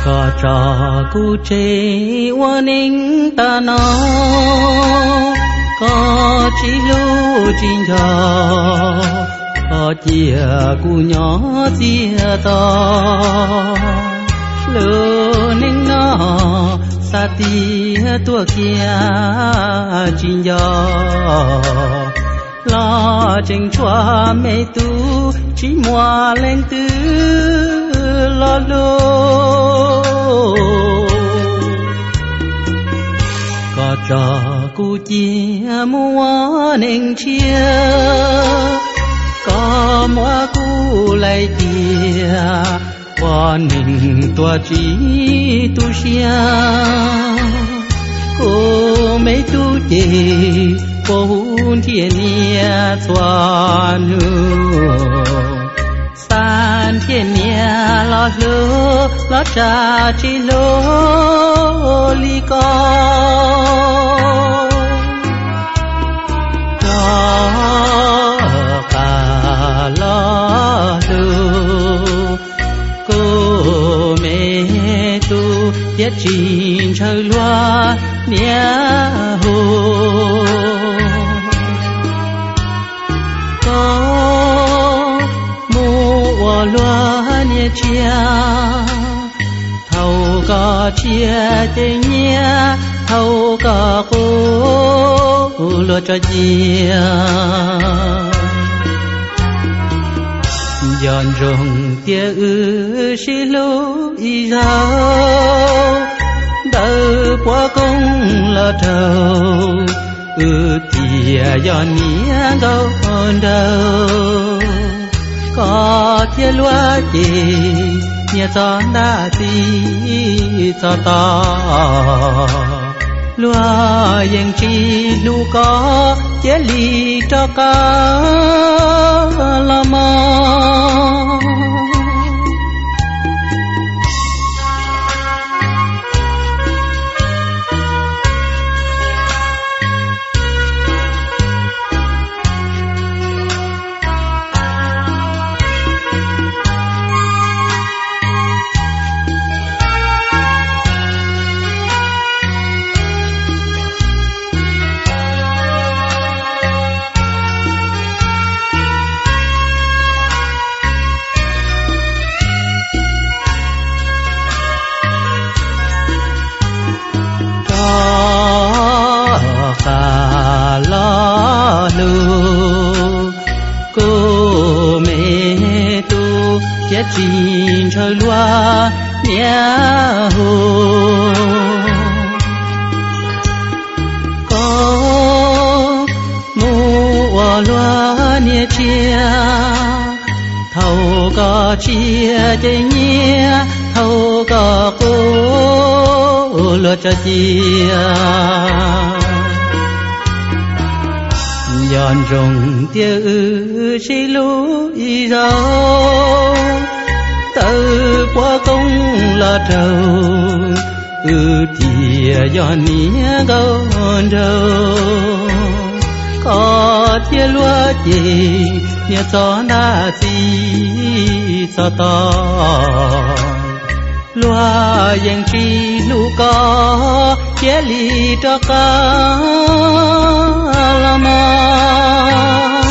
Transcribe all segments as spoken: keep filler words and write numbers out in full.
có trò cu chế hoa ninh ta nó có chỉ lưu chín giò có chia cu nhỏ chia to lưu ninh nó sa tia tua kia chín giò lo trình choa mê tu chỉ mua lên tư lo lô có trò cu chia mua nên chia có mua cu lại tia qua nên tua chỉ tu xia cô mấy tu chê bốn thiên nia toàn san thiên nia lo lơ lo cha chi lô li co lo cả lo lơ cô mẹ tu tiết chín trời loa nia hồ loa nia chia thâu có chia tình nhia thâu có cô lo cho chia giòn rồng tia ư xí lô y rau đỡ qua công lo thâu ư tia giòn nia gâu đâu có thiên loa gì nhẹ gió đã đi cho to loa yên chi lu có chế ly cho cả la mò chín trời loa nia hồ có mua loa nia chia thâu có chia chơi nhia thâu có cô lo cho chia giòn rồng tia ư xí lú y rau tự qua công là trâu ư tia giòn nia gâu đâu có tia lúa gì nia gió na gì cho to loa yên chi lu có chế ly cho cả la mò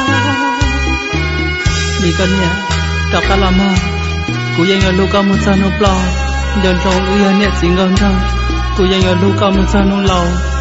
đi con nhà cho cả la mò cô yên ở lu có một sao nô plo đơn trong uy nét xin ngon thang cô yên ở lu có một sao nô lâu